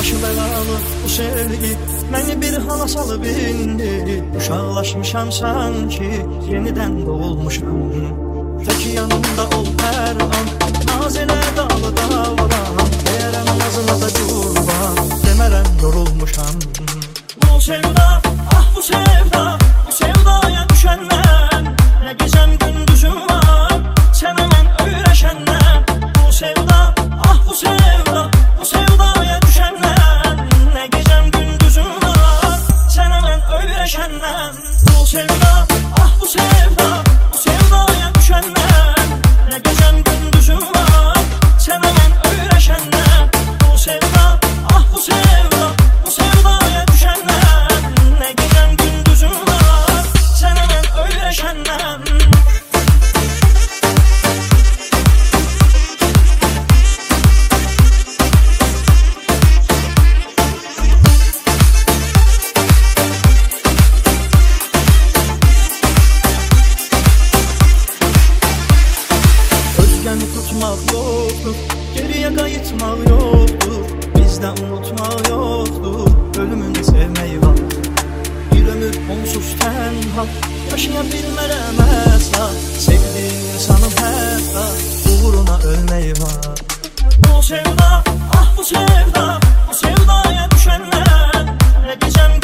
başı belalı bu sevgi məni bir hala salıb indi. Uşaqlaşmışam sanki yenidən doğulmuşam. Tək yanımda ol hər an, naz elə dalı davran. Deyərəm nazına da qurban, demərəm yorulmuşam. Bu sevda, ah bu sevda, bu sevdaya düşəndən nə gecəm gündüzüm var, sənə mən öyrəşəndən. Bu sevda, ah bu sevda, bu sevdaya düşəndən nə gecəm gündüzüm var, sənə mən öyrəşəndən. Bu sevda, ah bu sevda, bu sevdaya düşəndən nə gecəm gündüzüm var, sənə mən öyrəşəndən. Bu sevda, ah bu sevda, bu sevdaya düşəndən nə gecəm gündüzüm var, sənə mən öyrəşəndən. Özgəni tutmaq yoxdur, geriyə qayıtmaq yoxdur, bizdə unutmaq yoxdur, ölümün sevməyi var. Bir ömür onsuz tənha, yaşaya bilmərəm əsla, sevdiğim insanın hətta uğruna ölməyi var. Bu sevda, ah bu sevda, bu sevdaya düşəndən nə gecəm